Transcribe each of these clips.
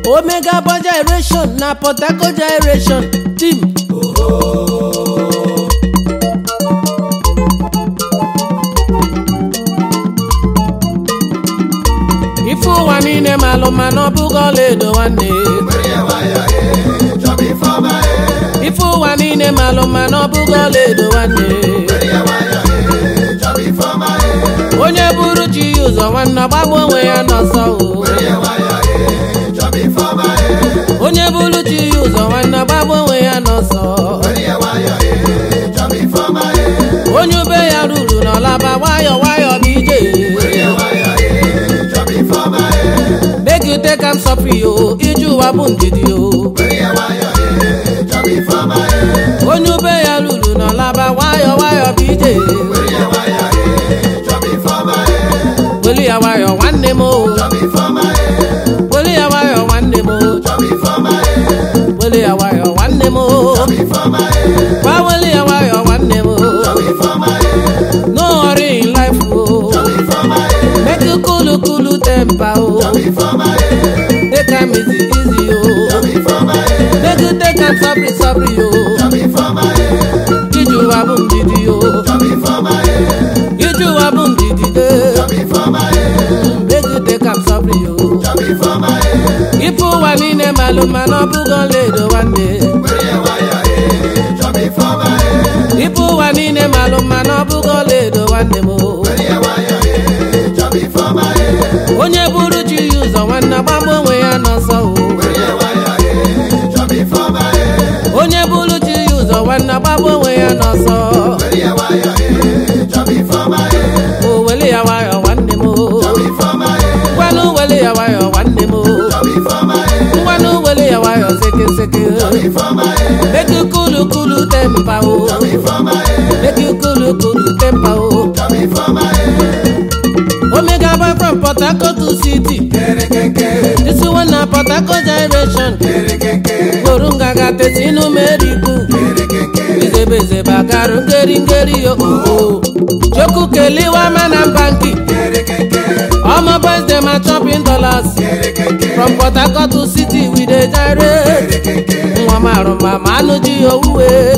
Omega Boy Generation na Port Harcourt Generation team. Ifu ụwa niile malụ mana ọ bụghị ọlaedo nwanne. Ifu ụwa niile malụ mana ọ bụghị ọlaedo nwanne. Onye buru chi ya ụzọ nwanne gbagbu onwe ya n'ọsọ o. Onye buru chi ya ụzọ nwanne gbagbu onwe ya n'ọsọ. Onye ube ya ruru n'ọlaba nwayọ nwayọ n'ije. Make you take am suffer yo, iju ụwa bụ ndidi yo. Onye ube ya ruru n'ọlaba nwayọ nwayọ bụ ije. Weli ya nwayọ nwanne m o. Weli ya nwayọ nwanne m o. Weli ya nwayọ nwanne m o. Kwa weli ya nwayọ nwanne m o. No hurry in life o. Make you cool temper o. Take am easy o. Make you take am sorry o. Iju ụwa bụ ndidi o. Iju ụwa bụ ndidi de. Make you take am sorry o. Ifu ụwa niile malụ mana ọ bụghị ọlaedo nwanne. Ifu ụwa niile malụ mana ọ bụghị ọlaedo nwanne m o. Onye buru chi ya ụzọ nwanne gbagbu onwe ya n'ọsọ o. Onye buru chi ya ụzọ nwanne gbagbu onwe ya n'ọsọ. O weli ya nwayọ nwanne m o. Ngwanụ weli ya nwayọ nwanne m o. Ngwanụ weli ya nwayọ seke. Make you cool temper o. Make you cool temper o. Omega Boy from Port Harcourt to city. This one na Port Harcourt Generation. Gorunga gate sinu meriku. Beze bakaru ngeri yo. Joku keliwa manam banki. All my boys them are chopping dollars. From Port Harcourt to city we dey gyrate. Mama manu ji owe.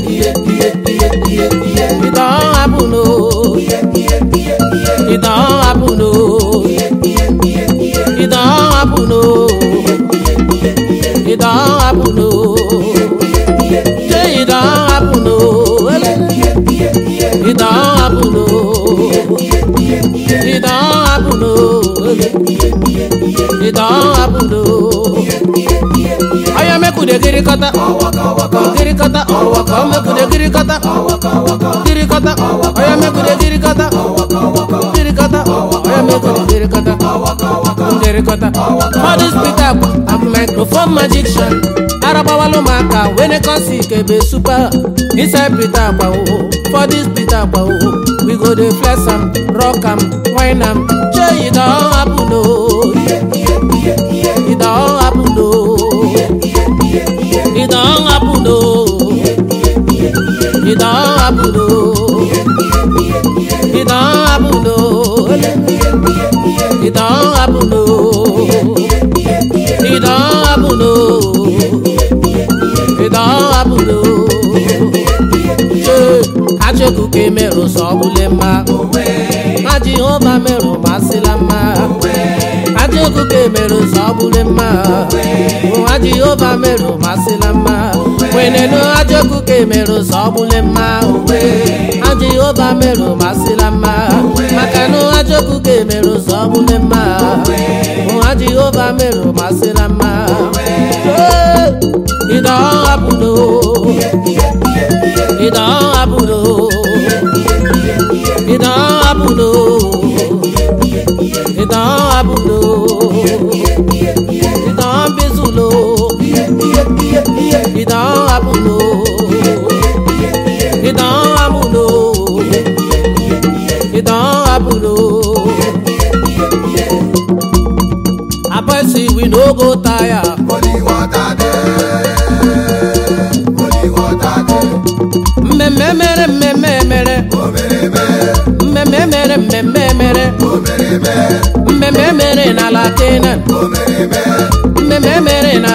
It don't happen o. It don't happen o. It don't happen o. It don't happen o. It don't happen o. It don't happen o. It don't happen o. It don't happen o. Aya meku de girikata. Girikata. Meku de girikata. Girikata. Aya meku de girikata. Girikata. Aya meku de girikata. Girikata. For this beat I'm microphone magician. Araba walo maka when it comes to super. Inside beat up for this beat up we go dey flex am, rock am, wine am. Say it don't happen no. It don't happen no. It don't happen no. It don't happen no. It don't happen no. It don't happen no. It don't happen no. It don't happen no. Ajoku ke mero sobule ma. Aji Oba mero masila ma. Ajoku ke mero sobule ma. Aji Oba mero masila ma. Weneno ajoku ke mero sobule ma. Aji Oba mero masila ma. Makano ajoku ke mero sobule ma. Aji Oba mero masila ma. It don't happen no. It don't happen no. It don't happen no. It don't happen no. It don't be so low. It don't happen no. It don't happen no. It don't happen no. I boy see we no go tire. Holy water there. Holy water there. Memere. Memere na la tena. Memere na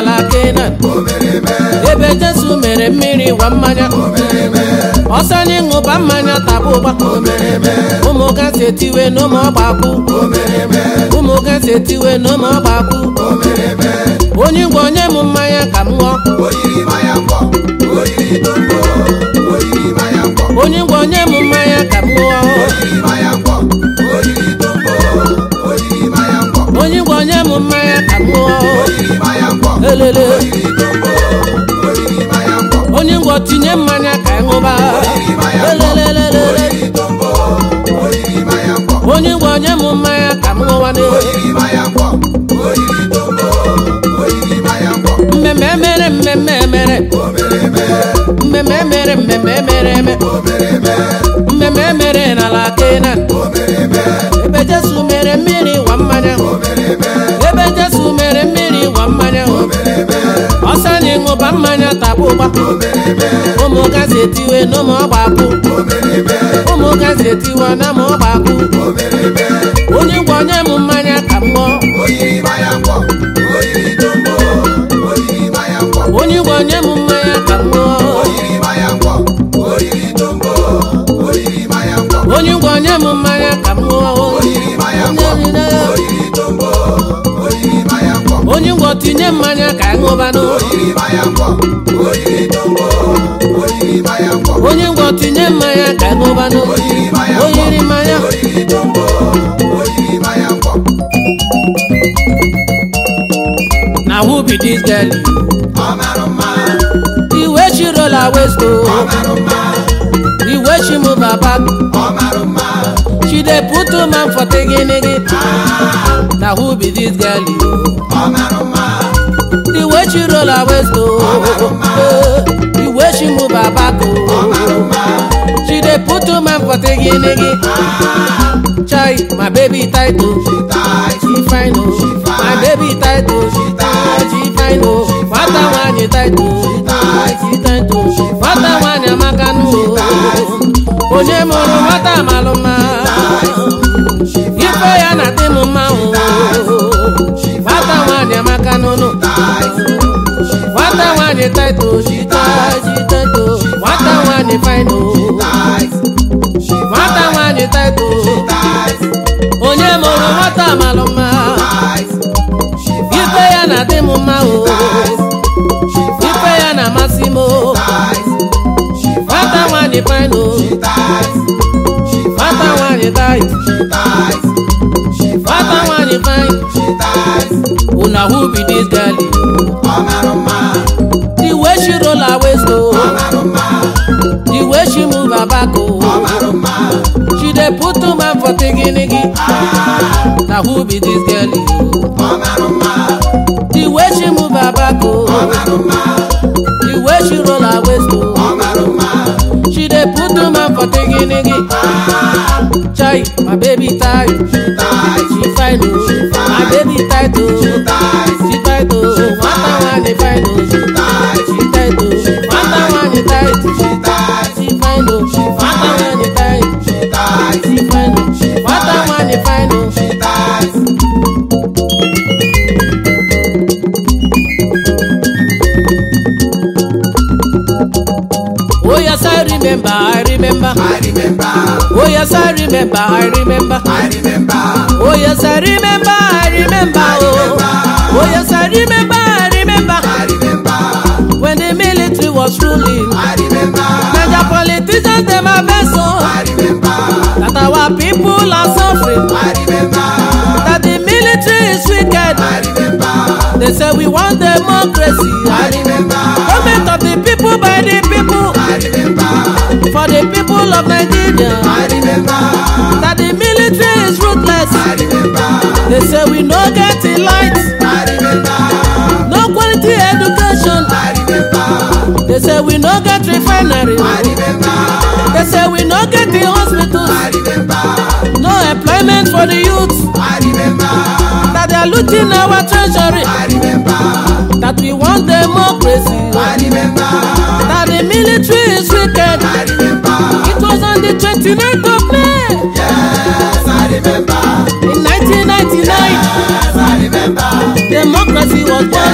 Kenan ebe Jesu mere mmiri wa mmanya ọsọ anyị ṅụba mmanya taba ụgba ụmụ gasị etiwe n'ụmụ ọgbakụ ụmụ gasị etiwe n'ụmụ ọgbakụ onye ngwa onye m mmanya ka m ṅụọ onye ngwa onye m mmanya ka m ṅụọ onye ngwa onye m mmanya ka m ṅụọ elele onye ngwa tinye mmanya ka ị ṅụba elelelelele onye ngwa onye m mmanya ka m ṅụwane mmemme mere mmemme mere mmemme mere mmemme mere mmemme mere n'ala Kenan ebe Jesu mere mmiri wa mmanya ebe Jesu mere mmiri wa mmanya ọsọ anyị ṅụba mmanya taba ụgba ụmụ gasị etiwe n'ụmụ ọgbakụ ụmụ gasị etiwe n'ụmụ ọgbakụ onye ngwa onye m mmanya ka m ṅụọ onye ngwa onye m mmanya ka m ṅụọ onye ngwa onye m mmanya ka m ṅụọ onye ngwa tinye mmanya ka ị ṅụbanụ onye ngwa tinye mmanya ka ị ṅụbanụ oyiri mmanya na who be this girl the way she roll her waist the way she move her back she dey put to man for teginigi na who be this girl the way she roll her waist the way she move her back she dey put to man for teginigi chai my baby tight she fine my baby tight she fine fata wanye tight she tight fata wanye makanu onye mụrụ nwata malụma ife ya na dị m mma fata wanye makanunu fata wanye tight she tight fata wanye fine fata wanye tight onye mụrụ nwata malụma ife ya na dị m mma ife ya na amasị m fata wanye fine fata wanye tight fata wanye fine una who be this girl the way she roll her waist the way she move her back she dey put to man for teginigi na who be this girl the way she move her back the way she roll her waist she dey put to man for teginigi chai my baby tight she fine my baby tight she tight wata wanye fine she tight wata wanye tight she fine wata wanye tight she fine wata wanye fine oh yes I remember oh yes I remember oh yes I remember oh yes I remember when the military was ruling Niger politicians them are vessel that our people are suffering that the military is wicked they say we want democracy government of the people by the people for the people of Nigeria that the military is ruthless they say we no get the light no quality education they say we no get refinery they say we no get the hospitals no employment for the youth that they are looting our treasury that we want democracy that the military is wicked it was on the 29th of May Yes, I remember. in 1999 Yes, I remember. democracy was born.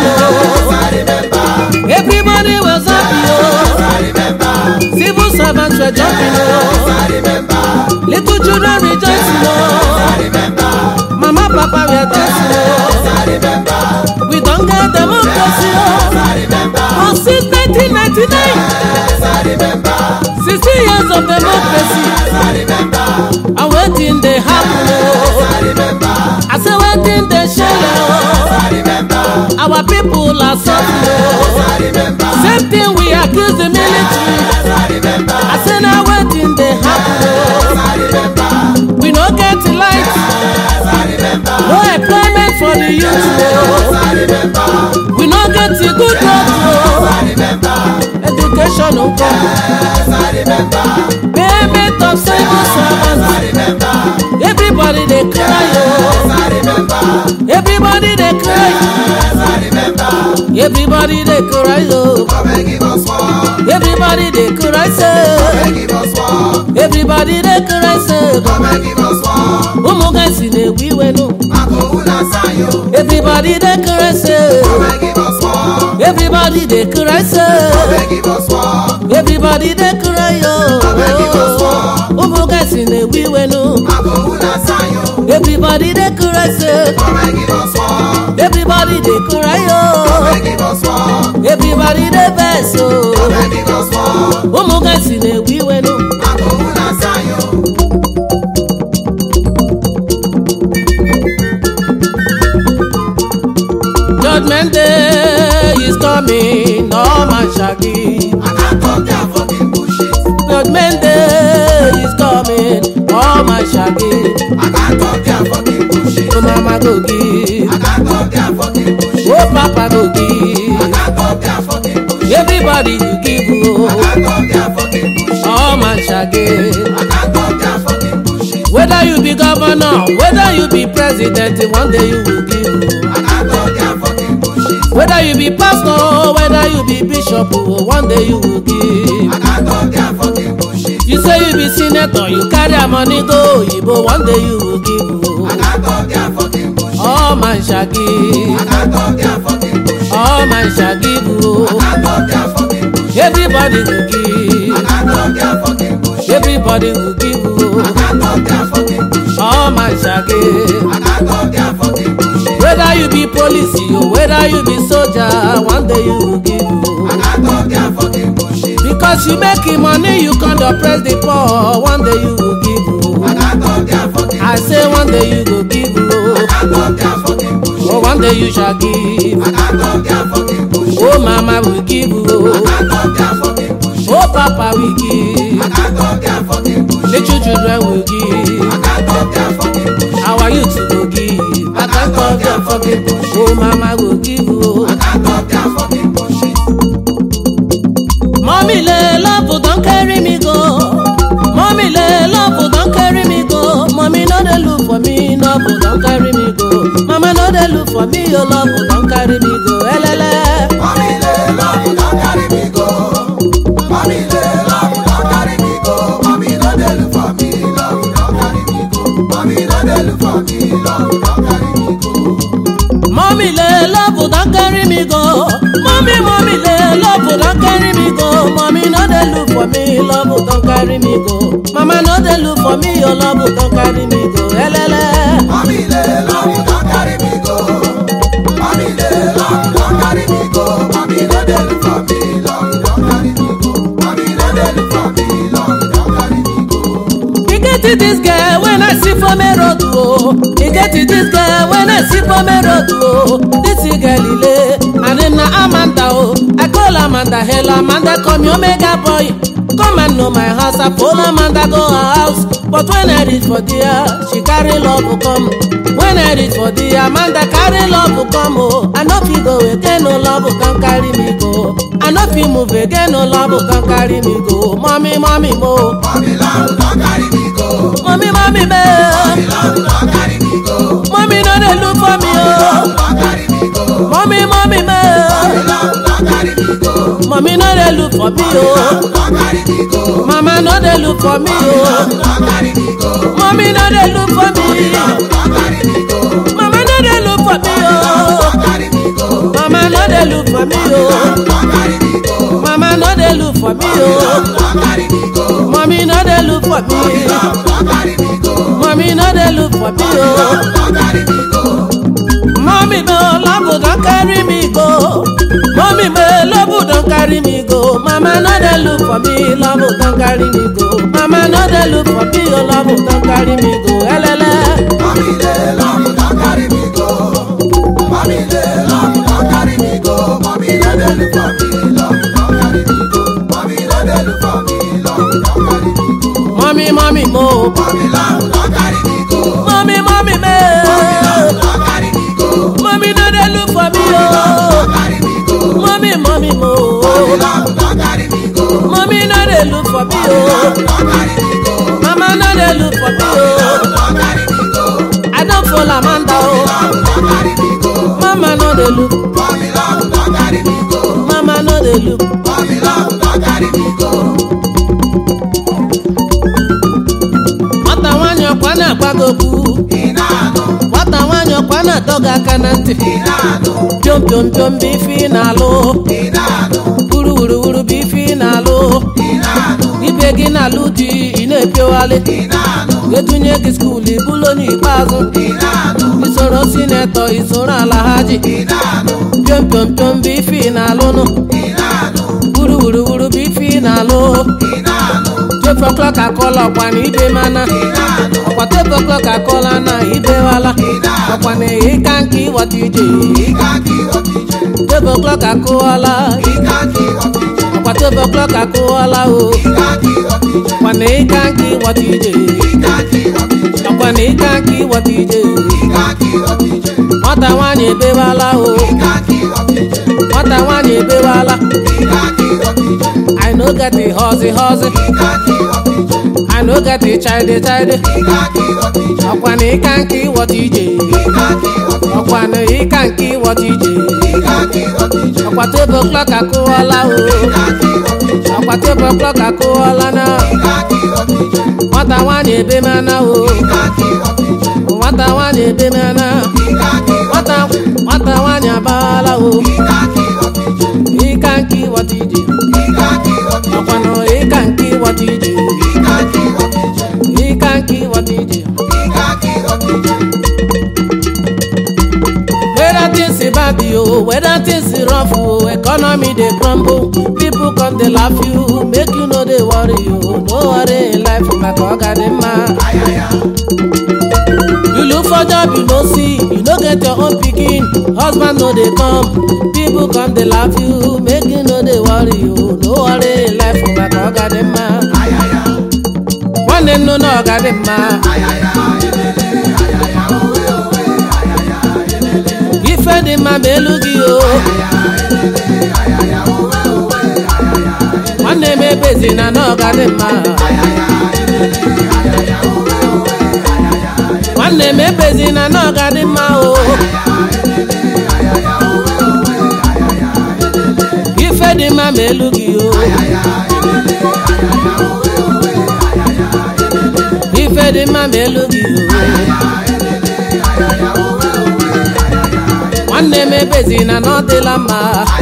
Everybody was happy. Civil servants were jumping. Little children rejoicing. Mama, papa were dancing. We don't get democracy. Oh, since 1999, 60 years of democracy. I'm waiting they happen. I say waiting they shell. Our people are suffering. Same thing we accuse the military. I say now waiting they happen. We don't get light. No employment for the youth. We don't get a good road. Education no come. Payment of civil servants. Everybody they cry. Everybody they cry. Everybody they cry. Everybody they cry. Everybody they cry. Umugasi ne wiwe no. Everybody they cry. Everybody they cry. Everybody they cry. Umugasi ne wiwe no. Everybody they cry. Everybody they cry. Everybody they vex. Umugasi ne wiwe no. Judgment day is coming, no man shall give. I can't talk their fucking bullshit. Judgment day is coming, no man shall give. I can't talk their fucking bullshit. Oh mama go give, I can't talk their fucking bullshit. oh papa go I give. can't talk their fucking bullshit. Everybody you give, I oh, can't talk their fucking bullshit. all man shall give. I can't talk their fucking bullshit. Whether you be governor, whether you be president, one day you will give. I can't talk their fucking bullshit. Whether you be pastor, whether you be bishop, one day you will give. I can't talk their fucking bullshit. You say you be senator, you carry your money go Igbo, one day you will give. I can't talk their fucking bullshit. All man shall give. I can't talk their fucking bullshit. All man shall give. I can't talk their fucking bullshit. Everybody will I give. can't talk their fucking bullshit. Everybody will give. I can't talk their fucking bullshit. All man shall give. I can't talk their fucking bullshit. Whether you be police or whether you be soldier, one day you will give. I can't talk their fucking bullshit. Because you making money, you can't oppress the poor, one day you will give. I can't talk their fucking I say one day you go give. I can't talk their fucking bullshit. Oh, one day you shall give. I can't talk their fucking bullshit. Oh, mama will give. I can't talk their fucking bullshit. Oh, papa will give. I can't talk their fucking bullshit. Little children will give. I can't talk their fucking bullshit. Our youth will give. I can't talk their fucking bullshit. Oh, mama will give. I can't talk their fucking bullshit. Mommy, love, don't carry me go. Mommy, love, don't carry me go. Mommy, no, they look for me. Love, don't carry me go. Mama, no, they look for me. Your love, don't carry me go. Elele. Mommy, love, don't carry me go. Mommy, love, don't carry me go. Mommy, no, they look for me. Love, don't carry me go. Mommy, no, they look for me. Love, don't carry me go. Mommy, love, don't carry me go. Mommy, love, don't carry me go. Mommy, no, they look for me. Love, don't carry me go. Mama, no, they look for me. Your love, don't carry me go. Elele. Mommy, love, don't carry me go. Mommy, love, don't carry me go. Mommy, no, they look for me. Love, don't carry me go. Mommy, no, they look for me. Love, don't carry me go. You get it, this girl when I see for me road, oh. You get it, this girl when I see for me road, oh. This is Galile, and then Amanda, oh. I call Amanda, hell Amanda, come your mega boy. Come and know my house, I pull Amanda go her house. But when I reach for dear, she carry love to come. When I reach for dear, Amanda carry love to come, oh. I know if you go again, no love can carry me go. I know if you move again, no love can carry me go. Mommy, mommy, mo. Mommy, love, don't carry me go. Mommy, mommy, me. Mommy, love, don't carry me go. Mommy, no, they look for me, oh. Don't carry me go. Mommy, mommy, me. Mommy, love, don't carry me go. Mommy, no, they look for me, oh. Don't carry me go. Mama, no, they look for me, oh. Don't carry me go. Mommy, no, they look for me. Don't carry me go. Mama, no, they look for me, oh. for me, oh. Mama no dey look for me, oh. Mommy no dey look for me. Mommy no dey look for me, oh. Mommy no love don't carry me go. Mommy me love don't carry me go. Mama no dey look for me, love don't carry me go. Mama no dey look for me, oh love don't carry me go. Elele. Mommy dey love don't carry me go. Mommy dey love don't carry me go. Mommy no dey look for me, love don't carry me go. Mommy no dey look for me, love don't carry me go. Mommy, mommy mo. Mommy love don't carry me go. Mommy, mommy me. Mommy love don't carry me go. Mommy no dey look for me, oh. Carry me go. Mommy, mommy mo. Mommy love don't carry me go. Mommy no dey look for me, oh. Don't carry me go. Mama no dey look for me, oh. Don't carry me go. I don't fall Amanda, oh. Don't carry me go. Mama no dey look. Mommy love don't carry me go. Mama no dey look. Mommy love don't carry me go. Nwata nwanyị ọkwa na-akwagobu. Nwata nwanyị ọkwa na-adọga aka na ntị. Piom piom piom bụ ife ị na-alụ. Wuru wuru wuru bụ ife ị na-alụ. Ibe gị na-alụ di ị na-epiowali. Edunye gị skuul ibulu onye ikpeazụ. Isoro sinetọ isoro ala ha ji. Piom piom piom bụ ife ị na-alụnụ. Wuru wuru wuru bụ ife ị na-alụ. 12 o'clock akọla ọkwa na ibe mana. Ọkwa 12 o'clock akọla na ibewala. Ọkwa na ịka nke ịwọta ije. 12 o'clock akụwala. Ọkwa 12 o'clock akụwala o. Ọkwa na ịka nke ịwọta ije. Ọkwa na ịka nke ịwọta ije. Nwata nwanyị ebewala o. Nwata nwanyị ebewala. I no get the hustle hustle. I no get the chide chide. Ọkwa na ịka nke ịwọta ije. Ọkwa na ịka nke ịwọta ije. Ọkwa 12 o'clock akụwala o. Ọkwa 12 o'clock akụwala na. Nwata nwanyị ebe mana o. Nwata nwanyị ebe mana. Nwata nwanyị agbala o. Ịka nke ịwọta ije. Ọkwa na ịka nke ịwọta ije. Ịka nke ịwọta ije. Whether things is bad yo, whether things is rough yo, economy dey crumble, people come dey laugh you, make you no dey worry yo, no worry in life maka oga dey mma. You look for job you no see, you no get your own pikin, husband no dey come, people come dey laugh you, make you no dey worry yo, no worry in life maka oga dey mma. Nwanne nnu na oga dey mma. Ife dị mma ma elu gị o. Nwanne m ebezina na ọ ga dị mma. Nwanne m ebezina na ọ ga dị mma o. Ife dị mma ma elu gị o. Ife dị mma ma elu gị o. Nwanne m ebezina na ọ dịla mma.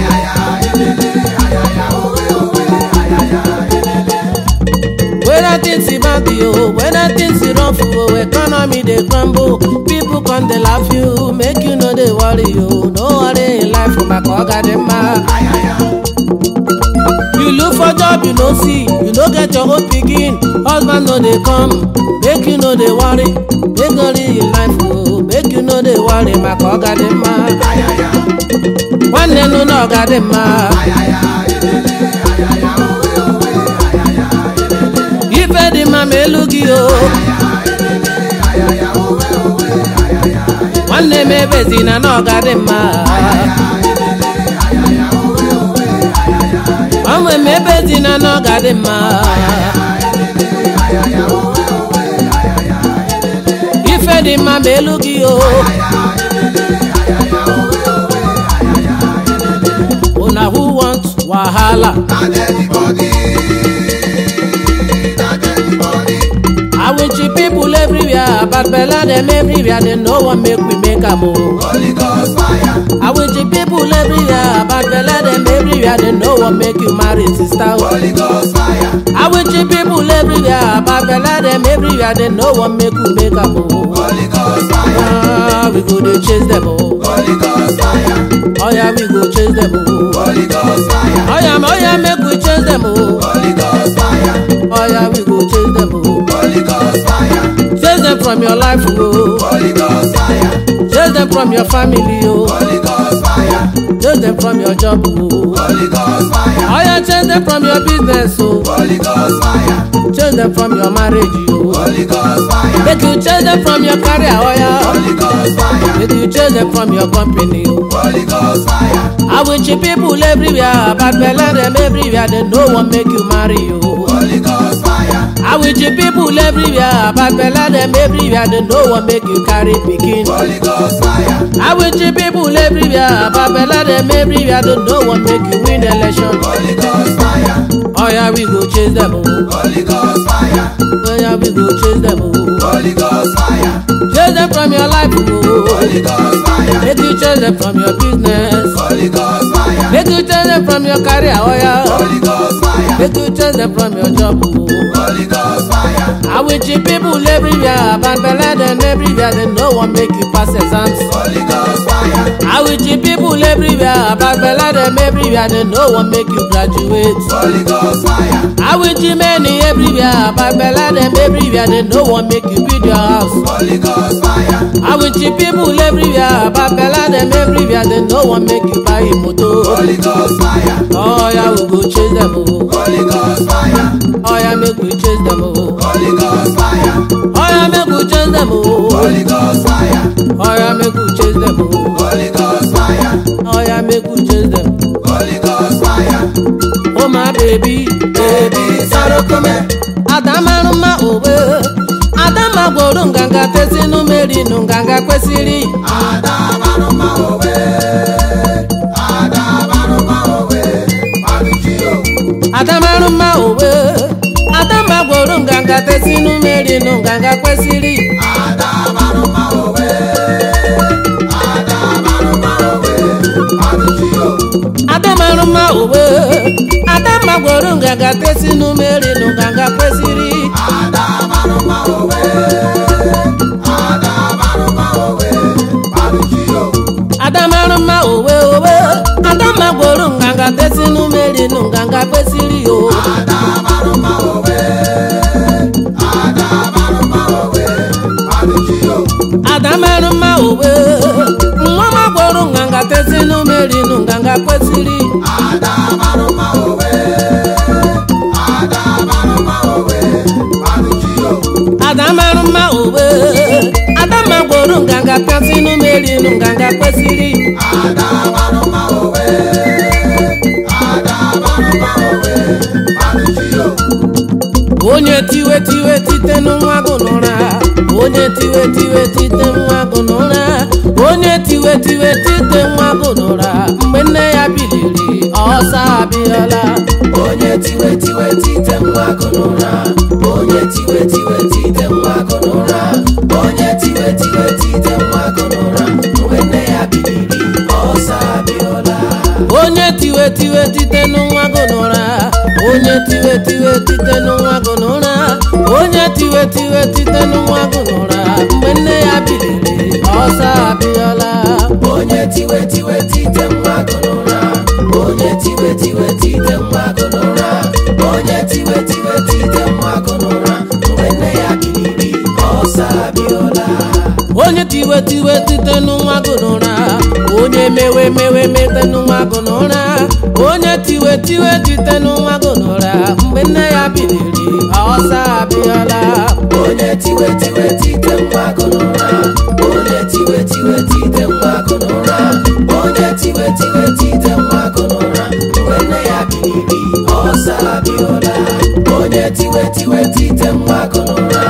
Whether things is bad yo, whether things is rough yo, economy dey crumble, people come dey laugh you, make you no dey worry yo, no worry in life maka ọ ga dị mma. You look for job you no see, you no get your own pikin, husband no dey come, make you no dey worry, make no worry in life yo, make you no dey worry maka ọ ga dị mma. Nwanne nnu na ọ ga dị mma. Ife dị mma ma elu gị o. Nwanne m ebezina na ọ ga dị mma. Nwanne m ebezina na ọ ga dị mma. Ife dị mma ma elu gị o. Una who want wahala? I will treat people everywhere, but bella them everywhere, they no one make we make a move. Holy Ghost fire. I will treat people everywhere, but bella everywhere, they no one make you marry sister. Holy Ghost fire. I wish you people everywhere, Babella them everywhere, they no one make you make a move. Holy Ghost fire. We go to chase them all. Holy Ghost fire. Oh yeah, we go chase them all. Holy Ghost fire. Oh yeah, make we chase them all. Holy Ghost fire. Oh yeah, we go chase them all. Holy Ghost fire. Chase them from your life, oh. Holy Ghost fire. Chase them from your family, oh. Holy Ghost fire. Chase them from your job, oh. Holy Ghost fire. Oh yeah, chase them from your business, oh. Holy Ghost fire. Chase them from your marriage, oh. Holy Ghost fire. Make you chase them from your career, oh yeah. Holy Ghost fire. Make you chase them from your company, oh. Holy Ghost fire. I wish you people everywhere, but Bella them everywhere, they no one make you marry, oh. Holy Ghost fire. I wish you people everywhere, but Bella them everywhere, they no one make you carry pikin. Holy Ghost fire. I wish you people everywhere, but Bella them everywhere, they no one make you win election. Holy Ghost fire. Oh yeah, we go chase them, oh. Holy Ghost fire. Oh yeah, we go chase them, oh. Holy Ghost fire. Chase them from your life, oh. Holy Ghost fire. Make you chase them from your business. Holy Ghost fire. Make you chase them from your career, oh yeah. Holy Ghost fire. Make you chase them from your job, oh. Holy Ghost fire. I wish you people everywhere, but Bella them everywhere, they no one make you pass exams. Holy Ghost fire. I wish you people everywhere, but Bella them everywhere, they no one make you graduate. Holy Ghost fire. I wish you many everywhere, but Bella them everywhere, they no one make you build your house. Holy Ghost fire. I wish you people everywhere, but Bella them everywhere, they no one make you buy a motor. Holy Ghost fire. Oh yeah, we go chase them, oh. Holy Ghost fire. Oh yeah, make we chase them, oh. Holy Ghost fire. Oh yeah, make we chase them, oh. Holy Ghost fire. Oh yeah, make we chase them, oh. Holy Ghost fire. Oh yeah, make we chase them. Holy Ghost fire. Oh my baby, Baby, sorrow come. Adamaruma owe. Adama gworo nganga tesi numeri nunganga kwesiri. Adamaruma owe. Adamaruma owe. Manuchio. Adamaruma owe. Adama gworo nganga tesi numeri nunganga kwesiri. Adamaruma owe. Adamaruma owe. Manuchio. Adamaruma owe. Adama gworo nganga tesi numeri nunganga kwesiri. Adamaruma owe. Adamaruma owe. Manuchio. Adamaruma owe owe. Adama gworo nganga tesi numeri nunganga kwesiri o. Adamaruma owe. Adamaruma owe. Manuchio. Adamaruma owe. Nwama gworo nganga tesi numeri nunganga kwesiri. Adamaruma owe. Adamaruma owe. Manuchio. Adamaruma owe. Adama gworo nganga tesi numeri nunganga kwesiri. Adamaruma owe. Adamaruma owe. Manuchio. Onye tiwe tiwe tite nwa gunura. Onye tiwe tiwe tite nwa gunura. Onye tiwe tiwe tite nwa gunura. Mgbe nne ya biliri ọsa abịala. Onye tiwe tiwe tite nwa gunura. Onye tiwe tiwe tite nwa gunura. Onye tiwe tiwe tite nwa gunura. Mgbe nne ya biliri ọsa abịala. Onye tiwe tiwe tite nwa gunura. Onye tiwe tiwe tite nwa gunura. Onye tiwe tiwe tite nwa gunura. Mgbe nne ya biliri ọsa abịala. Onye tiwe tiwe tite nwa gunura. Onye tiwe tiwe tite nwa gunura. Onye tiwe tiwe tite nwa gunura. Mgbe nne ya biliri ọsa abịala. Onye tiwe tiwe tite nwa gunura. Onye mewe mewe mete nwa gunura. Onye tiwe tiwe tite nwa gunura. Mgbe nne ya biliri ọsa abịala. Onye tiwe tiwe tite nwa gunura. Onye tiwe tiwe tite nwa gunura. Onye tiwe tiwe tite nwa gunura. Mgbe nne ya biliri ọsa abịala. Onye tiwe tiwe tite nwa gunura.